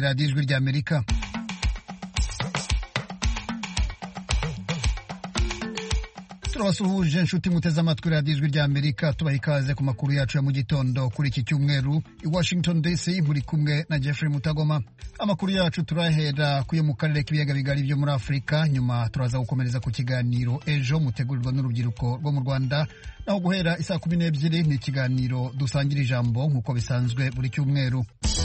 radiyo ijwi ry'Amerika. Turabasuhuje inshuti muteze amatwi radiyo ijwi ry'Amerika, tubaha ikaze ku makuru yacu ya mu gitondo kuri iki cyumweru. I Washington DC muri kumwe na Jeffrey Mutagoma. Amakuru yacu turahera kuyo mu karere k'ibiyaga bigari byo muri Afurika, nyuma turaza gukomereza ku kiganiro ejo mutegurirwa n'urubyiruko rwo mu Rwanda, naho guhera isaa 12 ni ikiganiro dusangira ijambo nk'uko bisanzwe buri cyumweru.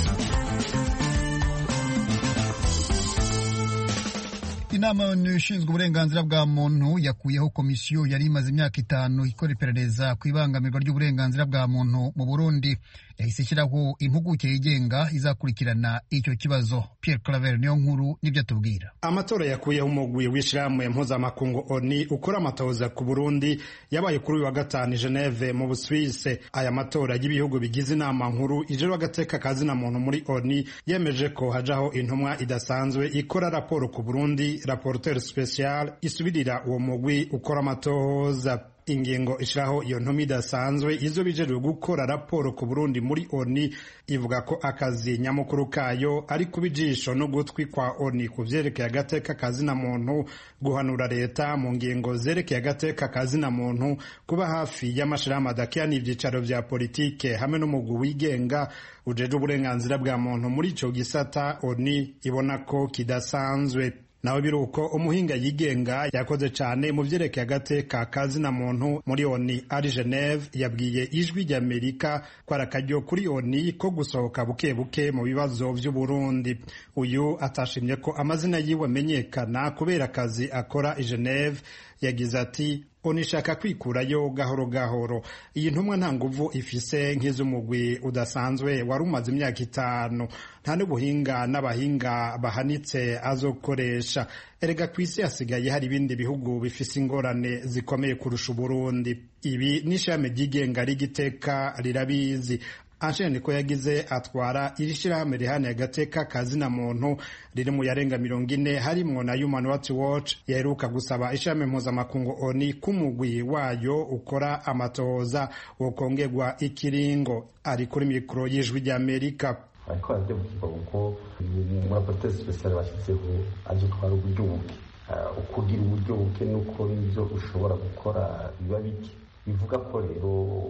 Inama ishinzwe uburenganzira bwa muntu yakuyeho komisiyo yari imaze imyaka 5 ikora iperereza ku ibangamirwa ry'uburenganzira bwa muntu mu Burundi. Yahise ishyiraho impuguke yigenga izakurikirana icyo kibazo. Pierre Claver niyo nkuru nibyo tubwira. Amatora yakuyeho umugwi w'ishirahamwe mpuzamakungu ONU ukora amatohoza ku Burundi yabaye kuri uyu wa gatanu i Geneve mu Busuwise. Aya matora y'ibihugu bigize inama nkuru ijero agateka kazina muntu muri ONU yemeje ko hajaho intumwa idasanzwe ikora raporo ku Burundi, rapporteur special isubirira uwo mugwi ukora amatohoza. Ingingo ishiraho iyo ntumwa idasanzwe izo bijeruye gukora raporo ku Burundi muri ONU ivuga ko akazi nyamukuru kayo ari kubijisho no gutwi kwa ONU kuvyerekeye agateka kazina muntu, guhanura leta mu ngingo zerekeye agateka kazina muntu, kuba hafi y'amashirahamwe adakiranira ivyicaro vya politike hamwe n'umugwi wigenga ujeje uburenganzira bwa muntu muri ico gisata ONU ibona ko kidasanzwe. Naho biruko umuhinga yigenga yakoze cyane mu vyerekeye agateka kazina muntu muri ONU ari Geneve yabwiye ijwi ry'Amerika ko arakaryo kuri ONU ko gusohoka buke buke mu bibazo vy'u Burundi. Uyu atashimye ko amazina yiwe amenyekana kubera akazi akora i Geneve. Yagize ati ONU ishaka kwikurayo gahoro gahoro. Iyi ntumwa nta nguvu ifise nk'iz'umugwi udasanzwe wari umaze imyaka 5, nta n'ubuhinga n'abahinga bahanitse azokoresha. Erega kw'isi hasigaye hari ibindi bihugu bifise ingorane zikomeye kurusha Burundi. Ibi n'ishame ry'igenga rigiteka rirabizi. Asheni ko yagize atwara irishirahamwe rihane agateka kazina muntu riri mu yarenga 40 harimwo na Human Rights Watch yaheruka gusaba ishame mpuzamakungu ONU kumugwi wayo ukora amatohoza wokongerwa ikiringo. Ari kuri mikro y'ijwi ry'Amerika. Ariko aribyo kuko mu rapporteur special bashyizeho azotwara uburyo buke, ukugira uburyo buke nuko nivyo ushobora gukora biba bike. Bivuga ko rero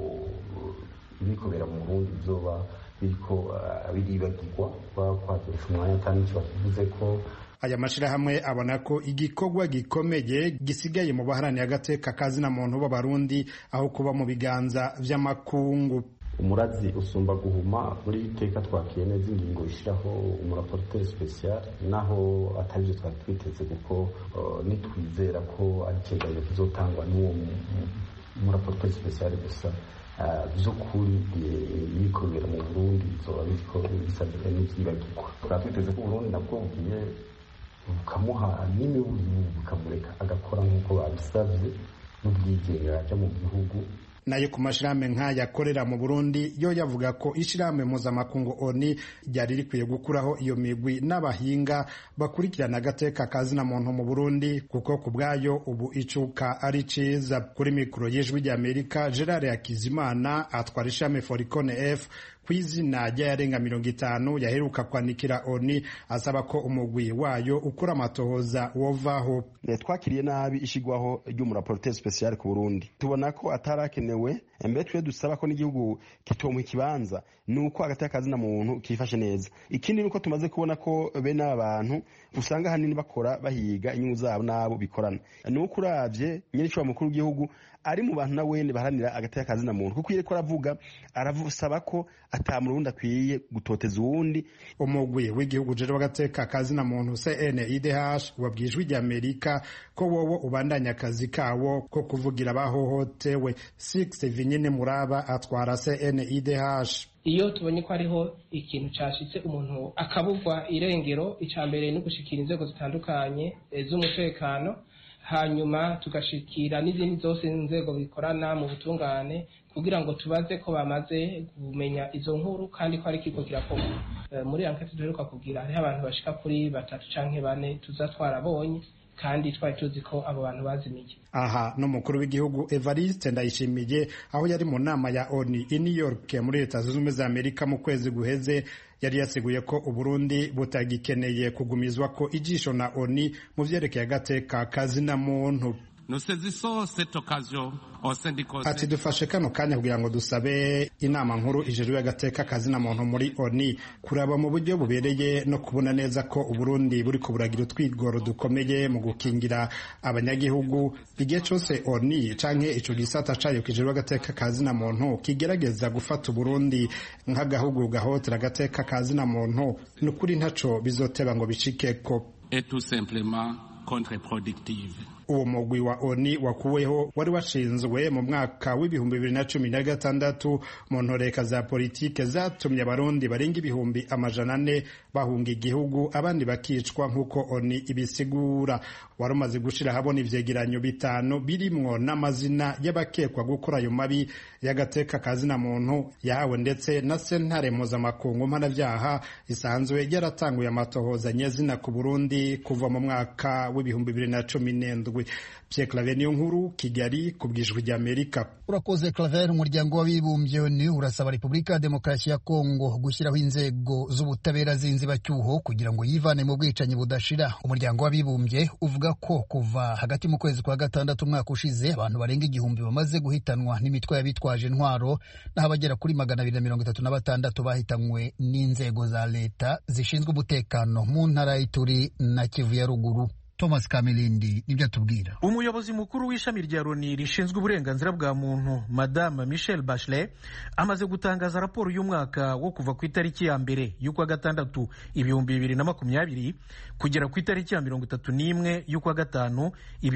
ibikobera mu Burundi bizoba biriko biribagirwa kwakoresha umwanya kandi kibavuze ko aya mashirahamwe abona ko igikorwa gikomeye gisigaye mu baharaniye agateka kazina muntu b'Abarundi aho kuba mu biganza vy'amakungu. Umurazi usumba guhuma muri iteka twakiye neza ingingo ishiraho umurapporteur special naho atarije twiteze kuko nitwizera ko ari cyegeranyo kizotangwa n'uwo umurapporteur special gusa. By'ukuri ibikorera mu Burundi bizoba biriko bisabwa n'ivyibagirwa. Twiteze ko Burundi nabwo bugiye bukamuha n'imibuzi bukamureka agakora nk'uko babisavye n'ubwigenge aja mu gihugu. Nayo ku mashirahamwe nk'aya akorera mu Burundi yo yavuga ko ishirahamwe mpuzamakungu ONU ryari rikwiye gukuraho iyo migwi n'abahinga bakurikirana agateka kazina muntu mu Burundi kuko ku bwayo ubu icuka ari ciza. Kuri mikro y'ijwi ry'Amerika, Gerard Hakizimana atwara ishami Foricone F kw'izina ry'ayarenga 50 yaheruka kwandikira ONU asaba ko umugwi wayo ukora amatohoza wovaho. Twakiriye nabi ishigwaho ry'umurapporteur special ku Burundi. Tubona ko atarakenewe, mbere twe dusaba ko n'igihugu kitomwe kibanza nuko agateka kazina muntu kifashe neza. Ikindi nuko tumaze kubona ko bene abantu usanga hanini bakora bahiga inyungu zabo nabo bikorana. Nuko uravye nyene cyo mukuru w'igihugu ari mu bantu nawene baharanira agateka kazina muntu kuko yireko aravusaba ko atamurundi akwiye gutoteza uwundi. Umugwi w'igihugu jeje agateka kazina muntu CNIDH wabwijwe ry'Amerika ko wowo ubandanya akazi kawo ko kuvugira abahohotewe. 6 Vinyine Muraba atwara CNIDH. Iyo tubonye ko ariho ikintu cyashitse umuntu akabugwa irengero, icambere no gushikira inzego zitandukanye z'umutekano, hanyuma tugashikira n'izindi zose inzego bikorana mu butungane kugira ngo tubaze ko bamaze kumenya izo nkuru kandi ko ari kiko kirakorwa. Muri enquête duheruka kugira hari abantu bashika kuri 3 canke 4 tuzatwarabonye kandi twari tuzi ko abo bantu bazimiye. Aha n'umukuru w'igihugu Evariste Ndayishimiye aho yari mu nama ya ONU i New York muri Leta Zunze Ubumwe za Amerika mu kwezi guheze yari yasiguye ko Uburundi butagikeneye kugumizwa ko ijisho na ONU mu vyerekeye agateka kazina muntu. Ati dufashe kano kanya kugira ngo dusabe inama nkuru ijejwe agateka kazina muntu muri ONU kuraba mu buryo bubereye no kubona neza ko Uburundi buri kuburagira utwigoro dukomeye mu gukingira abanyagihugu igihe cyose ONU canke ico gisata cayo kijejwe agateka kazina muntu kigerageza gufata Uburundi nk'agahugu gahotera agateka kazina muntu n'ukuri ntaco bizoteba ngo bicikeko. Et tout simplement contre-productive. Uwo mugwi wa ONU wakuweho wari washinzwe mu mwaka w'ibihumbi 2016 mu ntoreka za politike zatumye abarundi barenga ibihumbi 400 bahunga igihugu abandi bakicwa nk'uko ONU ibisigura. Wari umaze gushira habona ivyegeranyo bitanu birimwo n'amazina y'abakekwa gukora ayo mabi y'agateka kazina muntu yahawe ndetse na sentare mpuzamakungu mpanavyaha isanzwe yaratanguye amatohoza nyezina ku Burundi kuva mu mwaka w'ibihumbi 2017. Pierre Claver niyo nkuru Kigali kubwijwe rya Amerika. Urakoze Claver. Umuryango w'abibumbye ni urasaba Repubulika ya Demokarasi ya Kongo gushyiraho inzego z'ubutabera z'inzibacyuho kugira ngo yivane mu bwicanyi budashira. Umuryango w'abibumbye uvuga ko kuva hagati mu kwezi kwa gatandatu umwaka ushize abantu barenga 1000 bamaze guhitanwa n'imitwe y'abitwaje intwaro naho abagera kuri 236 bahitanywe n'inzego za leta zishinzwe umutekano mu ntara y'Ituri na Kivu ya ruguru. Thomas Kamilindi nibyo atubwira. Umuyobozi mukuru w'ishami rya Loni rishinzwe uburenganzira bwa muntu Madame Michelle Bachelet amaze gutangaza raporo y'umwaka wo kuva ku itariki ya mbere y'ukwa gatandatu 2020 kugera ku itariki ya 31 y'ukwa gatanu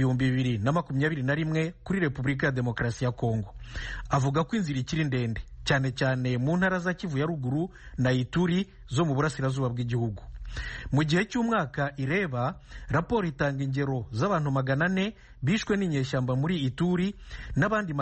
2021 kuri Repubulika ya Demokarasi ya Kongo. Avuga ko inzira ikiri ndende cyane cyane mu ntara za Kivu ya ruguru na Ituri zo mu burasirazuba bw'igihugu. Mu gihe cy'umwaka ireba, raporo itanga ingero z'abantu 400 bishwe n'inyeshyamba muri Ituri n'abandi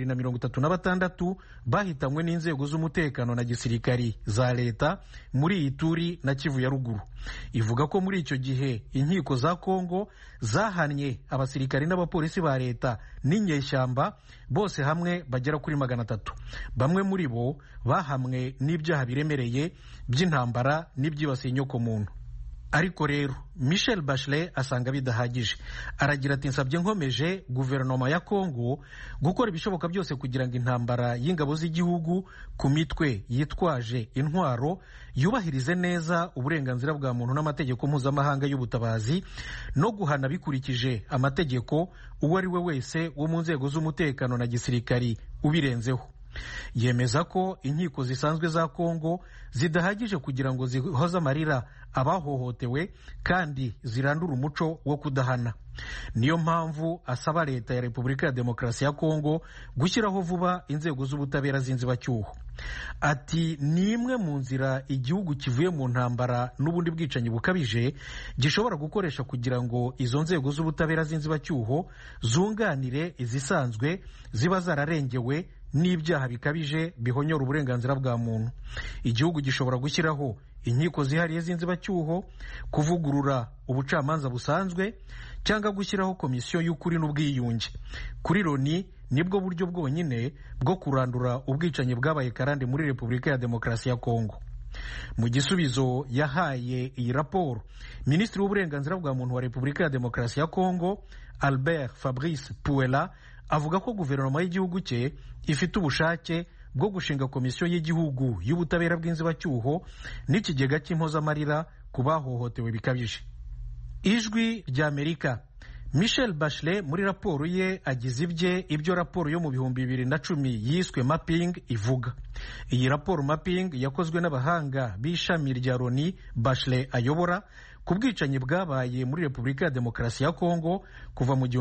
236 bahitanywe n'inzego z'umutekano na gisirikari za leta muri Ituri na Kivu ya ruguru. Ivuga ko muri icyo gihe inkiko za Kongo zahannye abasirikari n'abapolisi ba leta n'inyeshyamba bose hamwe bagera kuri 300. Bamwe muri bo bahamwe n'ibyaha biremereye by'intambara n'ibyibasiye inyoko muntu. Ariko rero Michelle Bachelet asanga bidahagije. Aragira ati nsabye nkomeje guverinoma ya Kongo gukora ibishoboka byose kugira ngo intambara y'ingabo z'igihugu ku mitwe yitwaje intwaro yubahirize neza uburenganzira bwa muntu n'amategeko mpuzamahanga y'ubutabazi no guhana bikurikije amategeko uwo ari we wese wo mu nzego z'umutekano na gisirikari ubirenzeho. Yemeza ko inkiko zisanzwe za Kongo zidahagije kugira ngo zihoze amarira abahohotewe kandi zirandura umuco wo kudahana. Niyo mpamvu asaba leta ya Repubulika ya Demokarasi ya Kongo gushyiraho vuba inzego z'ubutabera z'inzibacyuho. Ati ni imwe mu nzira igihugu kivuye mu ntambara n'ubundi bwicanyi bukabije gishobora gukoresha kugira ngo izo nzego z'ubutabera z'inzibacyuho zunganire izisanzwe ziba zararengewe n'ibyaha bikabije bihonyora uburenganzira bwa muntu. Igihugu gishobora gushyiraho inkiko zihariye z'inzibacyuho, kuvugurura ubucamanza busanzwe cyangwa gushyiraho komisiyo y'ukuri n'ubwiyunge. Kuri Loni nibwo buryo bwonyine bwo kurandura ubwicanyi bwabaye karande muri Repubulika ya Demokarasi ya Kongo. Mu gisubizo yahaye iyi raporo, Minisitiri w'uburenganzira bwa muntu wa Repubulika ya Demokarasi ya Kongo Albert Fabrice Puela avuga ko guverinoma y'igihugu cye ifite ubushake bwo gushinga komisiyo y'igihugu y'ubutabera bw'inzibacyuho n'ikigega cy'impozamarira ku bahohotewe bikabije. Ijwi rya Amerika. Michelle Bachelet muri raporo ye agize ibyo raporo yo mu 2010 yiswe mapping ivuga. Iyi raporo mapping yakozwe n'abahanga b'ishami rya Loni Bachelet ayobora ku bwicanyi bwabaye muri Repubulika ya Demokarasi ya Kongo kuva mu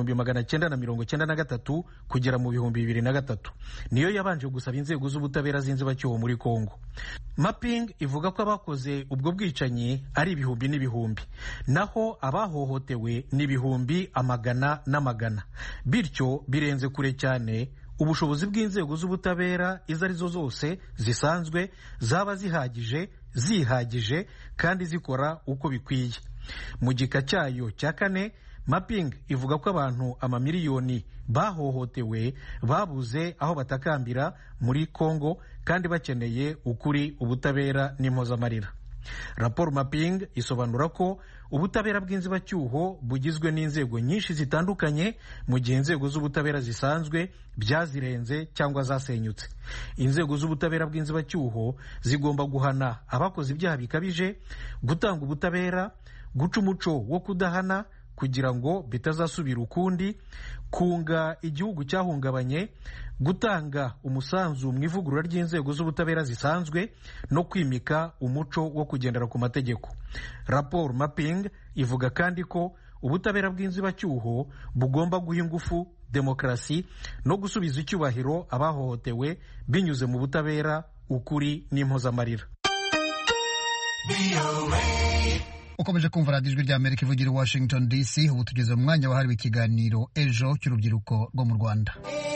1993 kugera mu 2003. Niyo yabanje gusaba inzego z'ubutabera z'inzibacyuho muri Kongo. Mapping ivuga ko abakoze ubwo bwicanyi ari ibihumbi n'ibihumbi, naho abahohotewe n'ibihumbi amagana n'amagana. Bityo birenze kure cyane ubushobozi bw'inzego z'ubutabera izo arizo zose zisanzwe zaba zihagije kandi zikora uko bikwiye. Mu gika cyayo cya 4 Mapping ivuga ko abantu amamiliyoni bahohotewe babuze aho batakambira muri Congo kandi bakeneye ukuri, ubutabera n'impozamarira. Raporo Mapping isobanura ko ubutabera bw'inzibacyuho bugizwe n'inzego nyinshi zitandukanye, mu gihe inzego z'ubutabera zisanzwe byazirenze cyangwa zasenyutse. Inzego z'ubutabera bw'inzibacyuho zigomba guhana abakoze ibyaha bikabije, gutanga ubutabera, guca umuco wo kudahana kugira ngo bitazasubira ukundi, kunga igihugu cyahungabanye, gutanga umusanzu mu ivugurura ry'inzego z'ubutabera zisanzwe no kwimika umuco wo kugendera ku mategeko. Raporo Mapping ivuga kandi ko ubutabera bw'inzibacyuho bugomba guha ingufu demokarasi no gusubiza icyubahiro abahohotewe binyuze mu butabera, ukuri n'impozamarira. Ukomeje kumva radiyo ijwi ry'Amerika ivugira i Washington DC. Ubu tugeze mu mwanya wahariwe ikiganiro ejo cy'urubyiruko rwo mu Rwanda.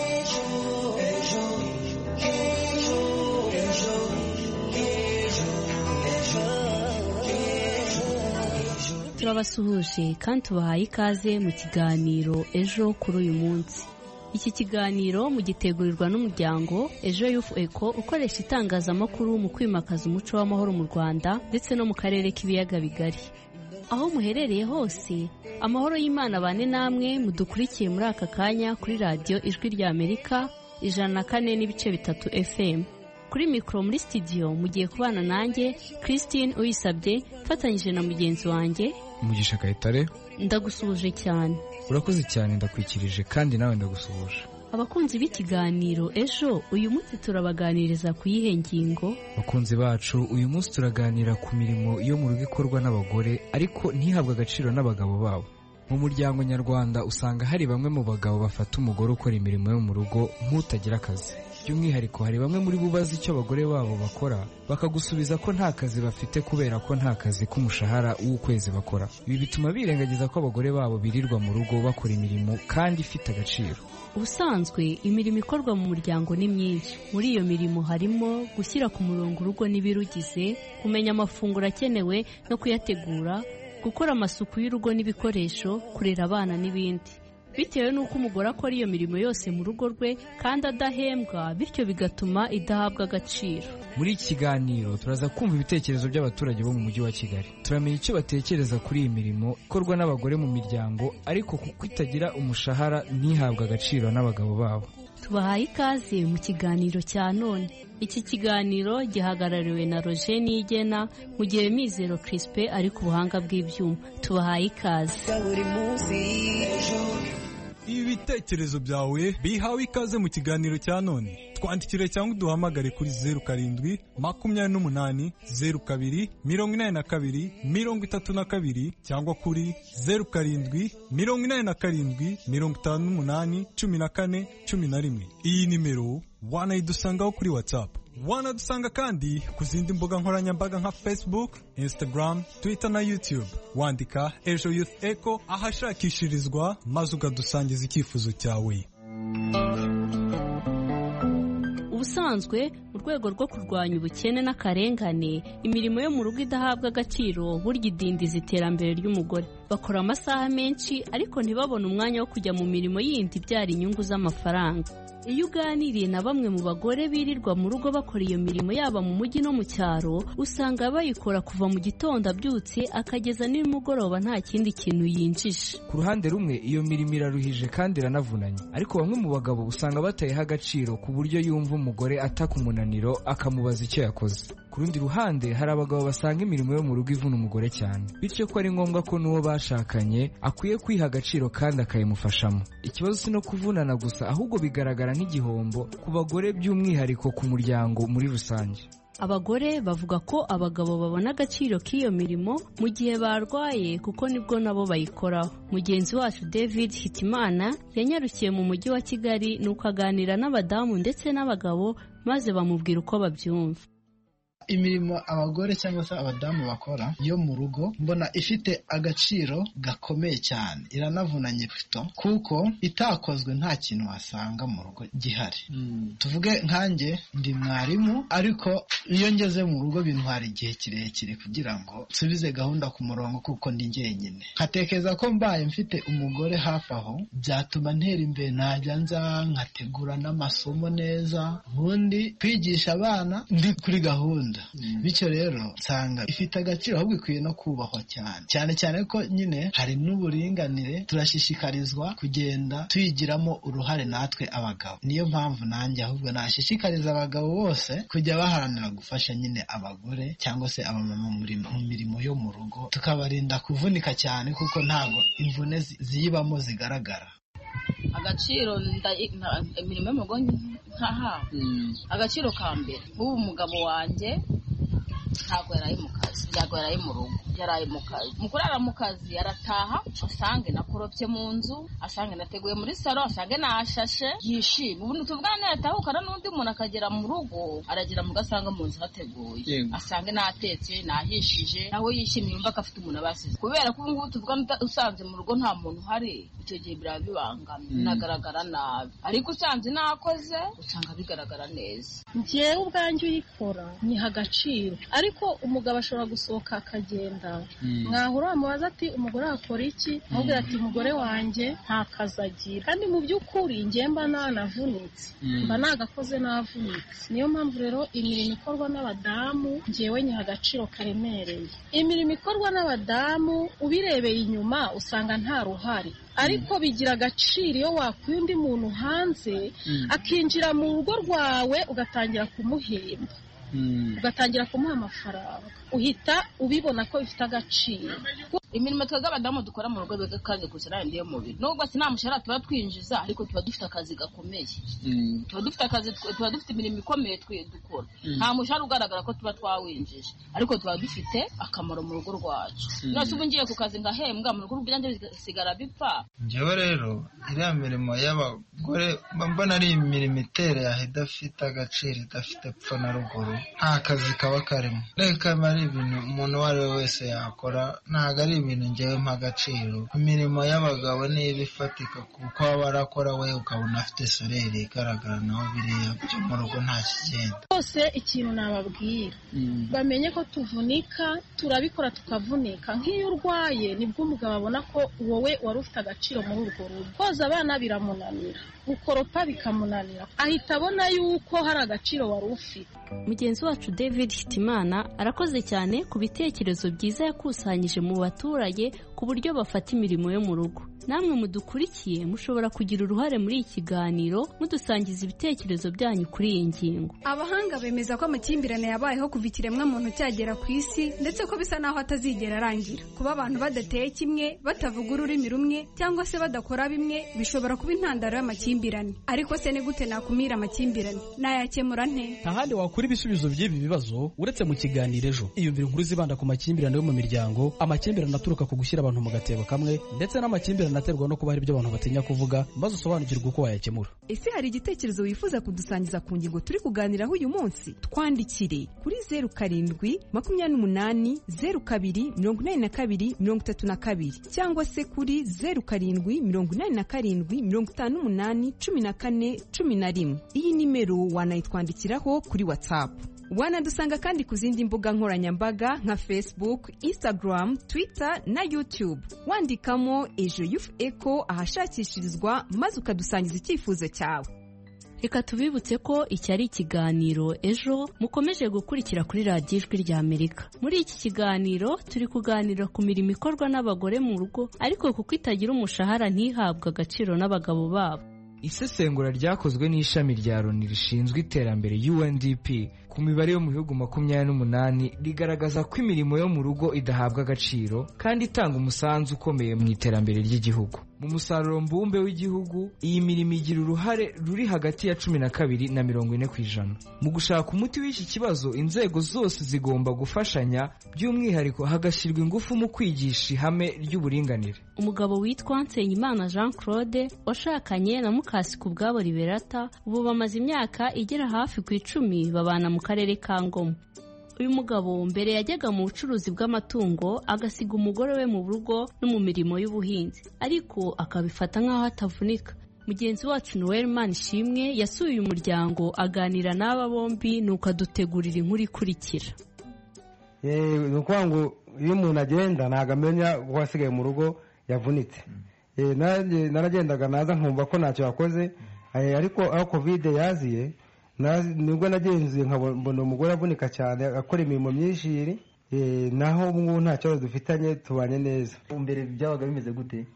turabasuhuje kandi tubahaye ikaze mu kiganiro ejo kuri uyu munsi. Iki kiganiro mugitegurirwa n'umuryango Ejo Youth Eco ukoresha itangazamakuru mu kwimakaza umuco w'amahoro mu Rwanda ndetse no mu karere k'ibiyaga bigari. Aho muherereye hose, amahoro y'Imana bane namwe mudukurikiye muri aka kanya kuri radiyo Ijwi ry'Amerika 104.3 FM. Kuri mikoro muri studio mugiye kubana nanjye Christine Uyisabye mfatanyije na mugenzi wanjye Mugisha Kayitare. Ndagusuhuje cyane. Urakoze cyane, ndakwikirije kandi nawe ndagusuhuje. Abakunzi b'ikiganiro ejo, uyu munsi turabaganiriza ku yihe ngingo? Bakunzi bacu, uyu munsi turaganira ku mirimo yo mu rugo ikorwa n'abagore ariko ntihabwe agaciro n'abagabo babo. Mu muryango nyarwanda usanga hari bamwe mu bagabo bafata umugore ukora imirimo yo mu rugo nk'utagira akazi. By'umwihariko hari bamwe muri bo bazi icyo abagore babo bakora bakagusubiza ko nta kazi bafite kubera ko nta kazi k'umushahara w'ukwezi bakora. Ibi bituma birengagiza ko abagore babo birirwa mu rugo bakora imirimo kandi ifite agaciro. Ubusanzwe imirimo ikorwa mu muryango ni myinshi. Muri iyo mirimo harimo gushyira ku murongo urugo n'ibirugize, kumenya amafunguro akenewe no kuyategura, gukora amasuku y'urugo n'ibikoresho, kurera abana n'ibindi. Bitewe n'uko umugore akora iyo mirimo yose mu rugo rwe kandi adahembwa, bityo bigatuma idahabwa agaciro. Muri iki kiganiro turaza kumva ibitekerezo by'abaturage bo mu mujyi wa Kigali. Turamenya icyo batekereza kuri iyi mirimo ikorwa n'abagore mu miryango ariko kuko itagira umushahara ntihabwe agaciro n'abagabo babo. Tubahaye ikaze mu kiganiro cya none. Iki kiganiro gihagarariwe na Roger Nigena, mu gihe Mizero Crispin ari ku buhanga bw'ibyuma. Tubahaye ikaze. Ibitekerezo byawe bihawe ikaze mu kiganiro cya none. Twandikire cyangwa uduhamagare kuri 07 28 02 82 32 cyangwa kuri 07 87 58 14 11. Iyi nimero wanayidusangaho kuri WhatsApp. Wanadusanga kandi ku zindi mbuga nkoranyambaga nka Facebook, Instagram, Twitter na YouTube. Wandika Ejo Youth Eco ahashakishirizwa maze ukadusangiza icyifuzo cyawe. Ubusanzwe mu rwego rwo kurwanya ubukene n'akarengane, imirimo yo mu rugo idahabwa agaciro burya idindiza iterambere ry'umugore. Bakora amasaha menshi ariko ntibabone umwanya wo kujya mu mirimo yindi ibyara inyungu z'amafaranga. Iyo uganiriye na bamwe mu bagore birirwa mu rugo bakora iyo mirimo yaba mu mujyi no mu cyaro, usanga bayikora kuva mu gitondo abyutse akageza nimugoroba nta kindi kintu yinjije. Ku ruhande rumwe iyo mirimo iraruhije kandi iranavunanye, ariko bamwe mu bagabo usanga batayiha agaciro ku buryo yumva umugore ataka umunaniro akamubaza icyo yakoze. Ku rundi ruhande hari abagabo basanga imirimo yo mu rugo ivuna umugore cyane, bityo ko ari ngombwa ko n'uwo bashakanye akwiye kwiha agaciro kandi akayimufashamo. Ikibazo si no kuvunana gusa, ahubwo bigaragara nk'igihombo ku bagore by'umwihariko ku muryango muri rusange. Abagore bavuga ko abagabo babona agaciro k'iyo mirimo mu gihe barwaye kuko nibwo nabo bayikoraho. Mugenzi wacu David Hitimana yanyarukiye mu mujyi wa Kigali nuko aganira n'abadamu ndetse n'abagabo maze bamubwira uko babyumva. imirimo abagore cyangwa se abadamu bakora yo mu rugo mbona ifite agaciro gakomeye cyane, iranavunanye pito, kuko itakozwe nta kintu wasanga mu rugo gihari. Tuvuge nkanjye ndi mwarimu, ariko iyo ngeze mu rugo bintwara igihe kirekire kugira ngo nsubize gahunda ku murongo kuko ndi njyenyine. Nkatekereza ko mbaye mfite umugore hafi aho byatuma ntera imbere, najya nza nkategura n'amasomo neza, ubundi kwigisha abana ndi kuri gahunda. Bityo rero nsanga ifite agaciro, ahubwo ikwiye no kubahwa cyane cyane ko nyine hari n'uburinganire, turashishikarizwa kugenda tuyigiramo uruhare natwe abagabo. Niyo mpamvu nanjye ahubwo nashishikariza abagabo bose kujya baharanira gufasha nyine abagore cyangwa se abamama mu mirimo yo mu rugo, tukabarinda kuvunika cyane kuko ntabwo imvune ziyibamo zigaragara. Agaciro imirimo yo mu rugo nkaha agaciro ka mbere, ubu umugabo wanjye ntabwo yaraye mu kazi, ntabwo yaraye mu rugo, yaraye mu kazi. Mu kurara mu kazi arataha asange nakorobye mu nzu, asange nateguye muri salo, asange nashashe, yishime. Ubu tuvugana yatahukana n'undi muntu akagera mu rugo, aragira mu gasanga mu nzu hateguye, asange natetse, nahishije, nawe yishimye yumva ko afite umuntu abasize. Kubera ko ubu ngubu tuvugana usanze mu rugo nta muntu uhari, icyo gihe biraba bibangamye, binagaragara nabi. Ariko usanze nakoze usanga bigaragara neza. Njyewe ubwanjye uyikora niha agaciro, ariko umugabo ashobora gusohoka akagenda, mwahura wamubaza ati umugore akora iki, amubwira ati umugore wanjye nta kazi agira, kandi mu by'ukuri njye mba nanavunitse, mba nagakoze navunitse. Niyo mpamvu rero imirimo ikorwa n'abadamu njyewe nyiha agaciro karemereye. Imirimo ikorwa n'abadamu ubirebeye inyuma usanga nta ruhari, ariko bigira agaciro iyo wakuye undi muntu hanze akinjira mu rugo rwawe ugatangira kumuhemba, ugatangira kumuha amafaranga, uhita ubibona ko bifite agaciro. Imirimo twebwe abadamu dukora mu rugo biga kandi kuzira ndiye mubiri, nubwo si nta mushahara tuba twinjiza, ariko tuba dufite akazi gakomeye, tuba dufite imirimo ikomeye dukora. Nta mushahara ugaragara ko tuba twawinjije, ariko tuba dufite akamaro mu rugo rwacu. Nose ubu ngiye ku kazi ngahembwa, mu rugo byanjye bisigara bipfa. Njyewe rero iriya mirimo y'abagore mbona ari imirimo itereye idafite agaciro, idafite epfo na ruguru, nta kazi kaba karimo. Reka ari ibintu umuntu uwo ari we wese yakora, ntabwo ari ibintu njyewe mpa agaciro. Imirimo y'abagabo niba ifatika kuko waba arakora we ukabona afite salere igaragara, naho biriya byo mu rugo nta kigenda. Bose ikintu nababwira bamenye ko tuvunika, turabikora tukavunika. Nk'iyo urwaye nibwo umugabo abona ko wowe wari ufite agaciro muri urwo rugo. Koza abana biramunanira, gukoropa bikamunanira, ahita abona yuko hari agaciro wari ufite. Mugenzi wacu David Hitimana arakoze cyane ku bitekerezo byiza yakusanyije mu baturage ku buryo bafata imirimo yo mu rugo. Namwe mudukurikiye mushobora kugira uruhare muri iki kiganiro mudusangiza ibitekerezo byanyu kuri iyi ngingo. Abahanga bemeza ko amakimbirane yabayeho kuva ikiremwa muntu cyagera ku isi, ndetse ko bisa naho atazigera arangira. Kuba abantu badateye kimwe, batavuga ururimi rumwe, cyangwa se badakora bimwe bishobora kuba intandaro y'amakimbirane. Ariko se ni gute nakumira amakimbirane? Nayakemura nte? Ntahandi wakura ibisubizo by'ibi bibazo uretse mu kiganiro ejo. Iyumvira inkuru zibanda ku makimbirane yo mu miryango, amakimbirane aturuka ku gushyira abantu mu gatebo kamwe, ndetse n'amakimbirane aterwa no kuba hari ibyo abantu batinya kuvuga, maze usobanukirwe uko wayakemura. Ese hari igitekerezo wifuza kudusangiza ku ngingo turi kuganiraho uyu munsi? Twandikire kuri 0728024232 cyangwa se kuri 0788581411. Iyi nimero wanayitwandikiraho kuri WhatsApp. Wanadusanga kandi ku zindi mbuga nkoranyambaga nka Facebook, Instagram, Twitter na YouTube. Wandikamo Ejo Youth Echo ahashakishirizwa maze ukadusangiza icyifuzo cyawe. Reka tubibutse ko iki ari ikiganiro ejo mukomeje gukurikira kuri radiyo Ijwi ry'Amerika. Muri iki kiganiro turi kuganira ku mirimo ikorwa n'abagore mu rugo, ariko kuko itagira umushahara ntihabwe agaciro n'abagabo babo. Isesengura ryakozwe n'ishami rya Loni rishinzwe iterambere UNDP ku mibare yo mu bihugu 28 rigaragaza ko imirimo yo mu rugo idahabwa agaciro kandi itanga umusanzu ukomeye mu iterambere ry'igihugu. Mu musaruro mbumbe w'igihugu, iyi mirimo igira uruhare ruri hagati ya 12 na 40%. Mu gushaka umuti w'iki kibazo, inzego zose zigomba gufashanya, by'umwihariko hagashyirwa ingufu mu kwigisha ihame ry'uburinganire. Umugabo witwa Nsengimana Jean Claude washakanye na Mukasikubwabo Liberata ubu bamaze imyaka igera hafi ku 10 babana mu karere ka Ngoma. uyu mugabo mbere yajyaga mu bucuruzi bw'amatungo agasiga umugore we mu rugo no mu mirimo y'ubuhinzi ariko akabifata nk'aho atavunika. Mugenzi wacu Noel Manishimwe yasuye uyu muryango aganira n'aba bombi nuko adutegurira inkuru ikurikira. Ni ukuvuga ngo iyo umuntu agenda ntabwo amenya ko asigaye mu rugo yavunitse. Naragendaga naza nkumva ko ntacyo yakoze ariko aho covid yaziye nibwo nagenzuye nkabona umugore avunika cyane akora imirimo myinshi naho ubu nta kibazo dufitanye tubanye neza. Mbere byabaga bimeze gute?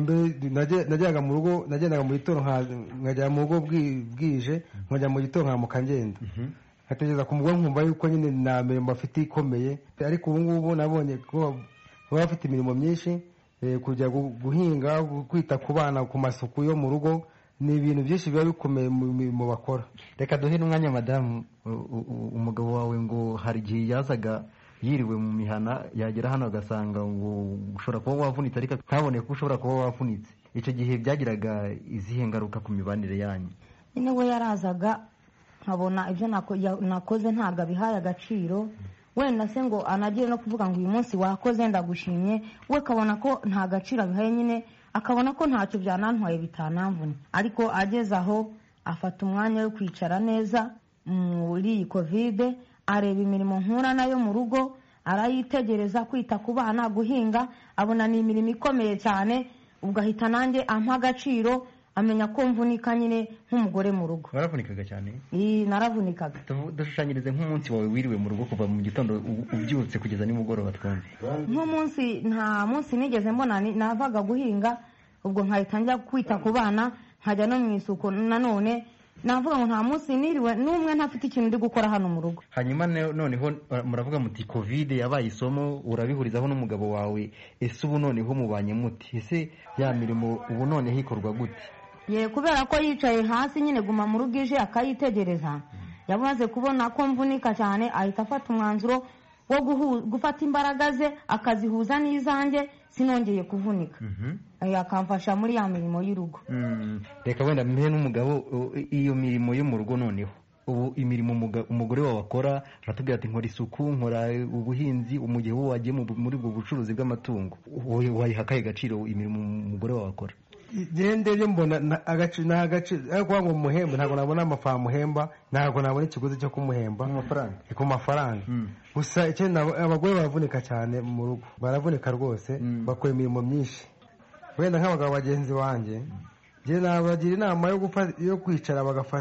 Najyaga mu rugo nagendaga mu gitondo nkajya mu rugo bwije nkajya mu gitondo nkamuka ngenda nkategereza ku mugore nkumva yuko nyine nta mirimo afite ikomeye ariko ubu ngubu nabonye ko baba bafite imirimo myinshi kujya guhinga kwita ku bana ku masuku yo mu rugo ni ibintu byinshi biba bikomeye mu mirimo bakora. Reka duhe n'umwanya madamu, umugabo wawe ngo hari igihe yazaga yiriwe mu mihana yagera hano agasanga ngo ushobora kuba wavunitse ariko ntabone ko ushobora kuba wavunitse. Icyo gihe byagiraga izihe ngaruka ku mibanire yanyu? Nyine we yarazaga nkabona ibyo nakoze ntabwo abihaye agaciro, wenda se ngo anagiye no kuvuga ngo uyu munsi wakoze ndagushimye, we kabona ko nta gaciro abihaye, nyine akabona ko ntacyo byanantwaye bitanamvune. Ariko ageze aho afata umwanya wo kwicara neza muri iyi covid, areba imirimo nkura nayo mu rugo, arayitegereza, kwita ku bana, guhinga, abona ni imirimo ikomeye cyane, ubwo ahita nanjye ampa agaciro, amenya ko mvunika nyine nk'umugore mu rugo. Waravunikaga cyane? Naravunikaga. Dushushanyirize nk'umunsi wawe wiriwe mu rugo kuva mu gitondo ubyutse kugeza nimugoroba twumve. Nk'umunsi, nta munsi nigeze mbona navaga guhinga ubwo nkahita njya kwita ku bana, nkajya no mu isuku. Nanone navuga ngo nta munsi niriwe n'umwe ntafite ikintu ndi gukora hano mu rugo. Hanyuma noneho muravuga muti covid yabaye isomo, urabihurizaho n'umugabo wawe. Ese ubu noneho mubanye muti? Ese ya mirimo ubu noneho ikorwa gute? Kubera ko yicaye hasi nyine guma mu rugo ije akayitegereza, yamaze kubona ko mvunika cyane, ahita afata umwanzuro wo gufata imbaraga ze akazihuza n'izanjye, sinongeye kuvunika. Akamfasha muri ya mirimo y'urugo. Reka wenda mbe n'umugabo, iyo mirimo yo mu rugo noneho ubu imirimo umugore wawe akora, aratubwira ati nkora isuku, nkora ubuhinzi, mu gihe wowe wagiye muri ubwo bucuruzi bw'amatungo, wayiha akahe gaciro imirimo umugore wawe akora? Ndebye mbona agaciro ariko ngo muhemba, ntabwo nabona amafaranga muhemba, ntabwo nabona ikiguzi cyo kumuhemba ku mafaranga. Gusa abagore baravunika cyane mu rugo, baravunika rwose, bakora imirimo myinshi. Wenda nk'abagabo bagenzi banjye njye nabagira inama yo kwicara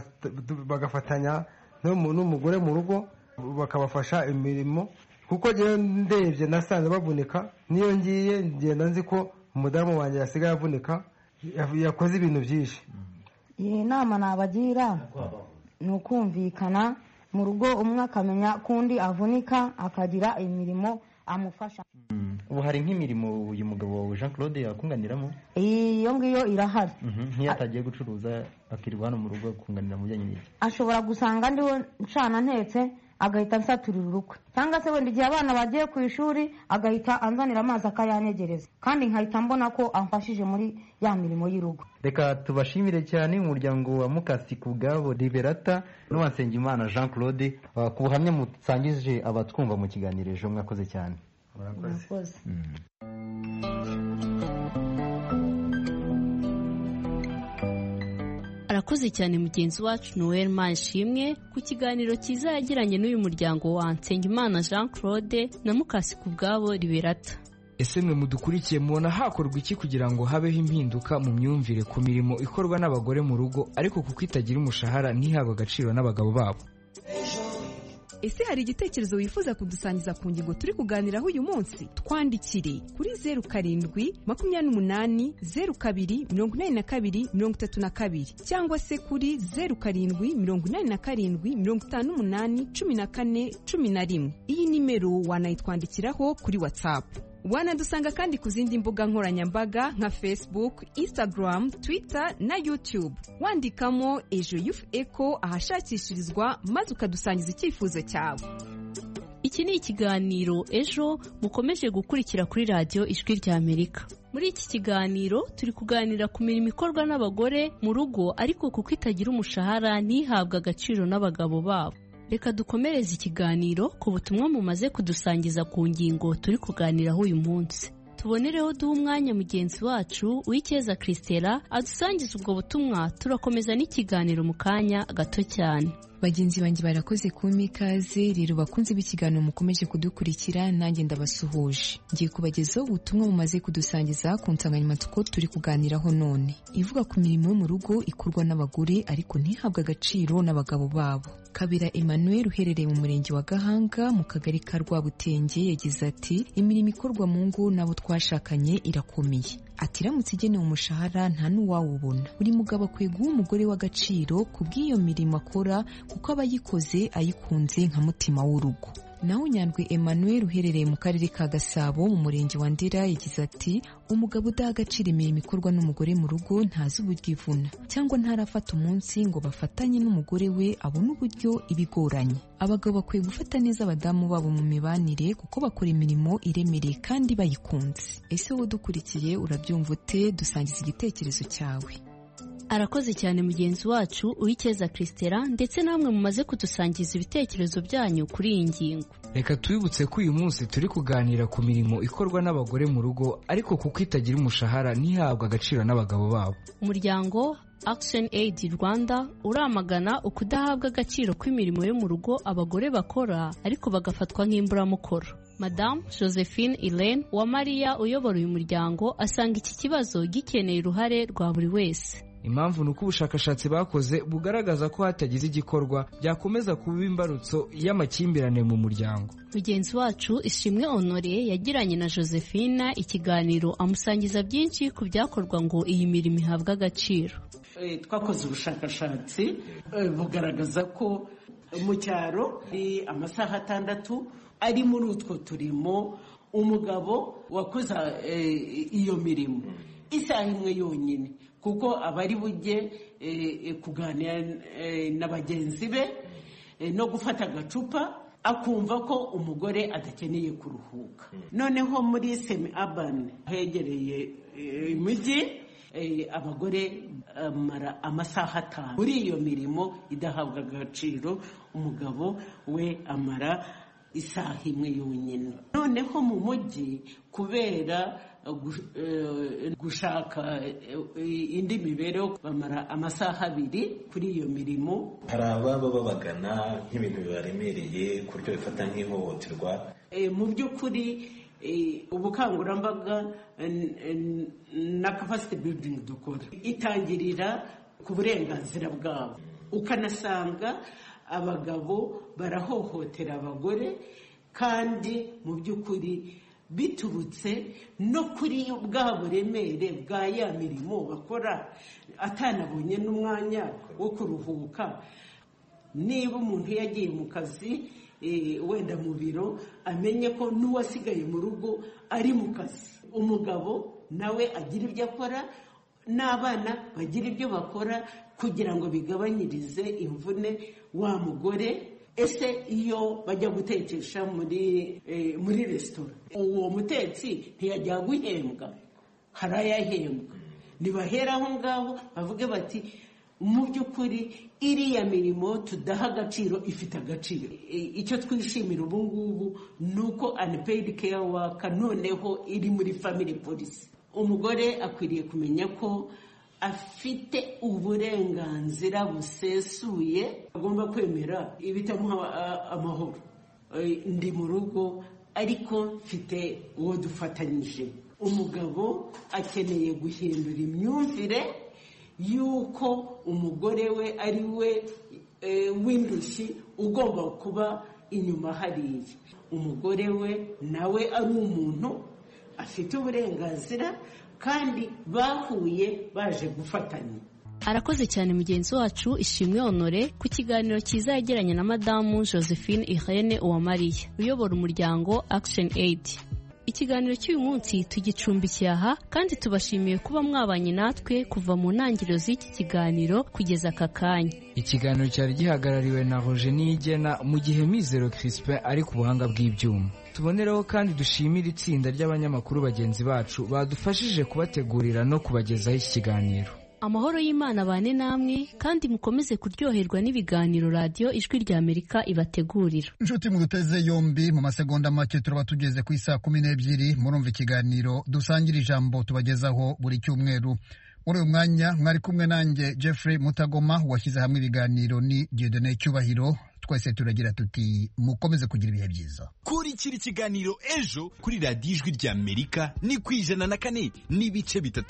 bagafatanya n'umugore mu rugo, bakabafasha imirimo, kuko njyewe ndebye nasanze bavunika. Niyo ngiye ngenda nzi ko umudamu wanjye yasigaye avunika, yakoze ibintu byinshi. Iyi nama nabagira ni ukumvikana mu rugo, umwe akamenya kundi avunika, akagira imirimo amufasha. Ubu hari nk'imirimo uyu mugabo wawe Jean Claude yakunganiramo? Iyo ngiyo irahari. Nk'iyo atagiye gucuruza akirirwa hano mu rugo akunganira mu bijyanye n'iki? Ashobora gusanga ndiho ncana ntetse agahita ansaturira urukwe, cyangwa se wenda igihe abana bagiye ku ishuri agahita anzanira amazi akayanyegereza, kandi nkahita mbona ko amfashije muri ya mirimo y'urugo. Reka tubashimire cyane umuryango wa Mukasi Kubwabo Liberata n'uwa Nsengimana Jean Claude ku buhamya musangije abatwumva mu kiganiro ejo. Mwakoze cyane. Murakoze. Arakoze cyane mugenzi wacu Noel Manishimwe ku kiganiro cyiza yagiranye n'uyu muryango wa Nsengimana Jean Claude na Mukasi Kubwabo Liberata. Ese mwe mudukurikiye mubona hakorwa iki kugira ngo habeho impinduka mu myumvire ku mirimo ikorwa n'abagore mu rugo ariko kuko itagira umushahara ntihabwe agaciro n'abagabo babo? Ese hari igitekerezo wifuza kudusangiza ku ngingo turi kuganiraho uyu munsi? Twandikire kuri 0728028232 cyangwa se kuri 0787581411. Iyi nimero wanayitwandikiraho kuri WhatsApp. Wanadusanga kandi ku zindi mbuga nkoranyambaga nka Facebook, Instagram, Twitter na YouTube. Wandikamo Ejo Youth Echo ahashakishirizwa maze ukadusangiza icyifuzo cyawe. Iki ni ikiganiro Ejo mukomeje gukurikira kuri radio Ijwi rya Amerika. Muri iki kiganiro turi kuganira ku mirimo ikorwa n'abagore mu rugo ariko kuko itagira umushahara ntihabwe agaciro n'abagabo babo. reka dukomereze ikiganiro ku butumwa mumaze kudusangiza ku ngingo turi kuganiraho uyu munsi. Tubonereho duha umwanya mugenzi wacu Uwicyeza Christella adusangiza ubwo butumwa, turakomeza n'ikiganiro mu kanya gato cyane. Bagenzi banjye barakoze kumpa ikaze, rero bakunze b'ikiganiro mukomeje kudukurikira, nanjye ndabasuhuje. Ngiye kubagezaho ubutumwa mumaze kudusangiza ku nsanganyamatsiko turi kuganiraho none, ivuga ku mirimo yo mu rugo ikorwa n'abagore ariko ntihabwe agaciro n'abagabo babo. Kabira Emmanuel uherereye mu murenge wa Gahanga mu kagari ka Rwabutenge yagize ati imirimo ikorwa mu ngo n'abo twashakanye irakomeye. Ati iramutse igenewe umushahara nta n'uwawubona. Buri mugabo akwiye guha umugore w'agaciro ku bw'iyo mirimo akora kuko aba ayikoze ayikunze nka mutima w'urugo. Naho Nyandwi Emmanuel uherereye mu karere ka Gasabo mu murenge wa Ndera yagize ati umugabo udaha agaciro imirimo ikorwa n'umugore mu rugo ntazi uburyo ivuna cyangwa ntarafata umunsi ngo bafatanye n'umugore we abone uburyo ibigoranye. Abagabo bakwiye gufata neza abadamu babo mu mibanire kuko bakora imirimo iremereye kandi bayikunze. Ese wowe dukurikiye urabyumva ute? Dusangiza igitekerezo cyawe. Arakoze cyane mugenzi wacu Uwicyeza Christella, ndetse namwe mumaze kudusangiza ibitekerezo byanyu kuri iyi ngingo. Reka twibutse ko uyu munsi turi kuganira ku mirimo ikorwa n'abagore mu rugo ariko kuko itagira umushahara ntihabwe agaciro n'abagabo babo. Umuryango Action Aid Rwanda uramagana ukudahabwa agaciro kw'imirimo yo mu rugo abagore bakora ariko bagafatwa nk'imburamukoro. Madame Josephine Elaine Uwamariya uyobora uyu muryango asanga iki kibazo gikeneye uruhare rwa buri wese. Impamvu nuko ubushakashatsi bakoze bugaragaza ko hatagize igikorwa byakomeza kuba imbarutso y'amakimbirane mu muryango. Mugenzi wacu Ishimwe Honore yagiranye na Josephine ikiganiro amusangiza byinshi ku byakorwa ngo iyi mirimo ihabwe agaciro. Twakoze ubushakashatsi bugaragaza ko mu cyaro ari amasaha 6 ari muri utwo turimo umugabo wakoze iyo mirimo isaha imwe yonyine, kuko abari bujye kuganira na bagenzi be no gufata agacupa akumva ko umugore adakeneye kuruhuka. Noneho muri semi urban hegereye imijyi abagore mara amasaha 5 muri iyo mirimo idahabwa agaciro, umugabo we amara isaha imwe yonyine. Noneho mu mujyi kubera gushaka indi mibereho bamara amasaha 2 kuri iyo mirimo. Hari ababa babagana nk'ibintu bibaremereye ku buryo bifata nk'ihohoterwa. Mu by'ukuri ubukangurambaga na capacity building dukora itangirira ku burenganzira bwabo, ukanasanga abagabo barahohotera abagore kandi mu by'ukuri biturutse no kuri bwa buremere bwa ya mirimo bakora atanabonye n'umwanya wo kuruhuka. Niba umuntu yagiye mu kazi wenda mu biro, amenye ko n'uwasigaye mu rugo ari mu kazi. Umugabo nawe agira ibyo akora n'abana bagira ibyo bakora kugira ngo bigabanyirize imvune wa mugore. Ese iyo bajya gutekesha muri resitora, uwo mutetsi ntiyajya guhembwa, hari ayahembwa. Nibahera aho ngaho bavuge bati mu by'ukuri iriya mirimo tudaha agaciro ifite agaciro. Icyo twishimira ubu ngubu ni uko unpaid care worker noneho iri muri family policy. Umugore akwiriye kumenya ko afite uburenganzira busesuye, agomba kwemera ibitamuha amahoro. Ndi mu rugo ariko mfite uwo dufatanyije. Umugabo akeneye guhindura imyumvire yuko umugore we ari we w'indushyi ugomba kuba inyuma hariya. Umugore we nawe ari umuntu afite uburenganzira kandi bahuye baje gufatanya. Arakoze cyane mugenzi wacu Ishimwe Honore ku kiganiro cyiza yagiranye na Madamu Josephine Irene Uwamariya uyobora umuryango Action Aid. Ikiganiro cy'uyu munsi tugicumbikiye aha kandi tubashimiye kuba mwabanye natwe kuva mu ntangiriro z'iki kiganiro kugeza aka kanya. Ikiganiro cyari gihagarariwe na Roger Niyigena mu gihe Mizero Crispin ari ku buhanga bw'ibyuma. Tubonereho kandi dushimira itsinda ry'abanyamakuru bagenzi bacu badufashije kubategurira no kubagezaho iki kiganiro. amahoro y'Imana bane namwe kandi mukomeze kuryoherwa n'ibiganiro radiyo Ijwi ry'Amerika ibategurira. Inshuti muduteze yombi, mu masegonda make turaba tugeze ku isaa 12 murumva ikiganiro dusangira ijambo tubagezaho buri cyumweru. Muri uyu mwanya mwari kumwe nanjye Jeffrey Mutagoma, washyize hamwe ibiganiro ni Dieudonné Cyubahiro. Twese turagira tuti mukomeze kugira ibihe byiza. Kurikira ikiganiro ejo kuri radiyo Ijwi ry'Amerika ni ku 104 n'ibice 3.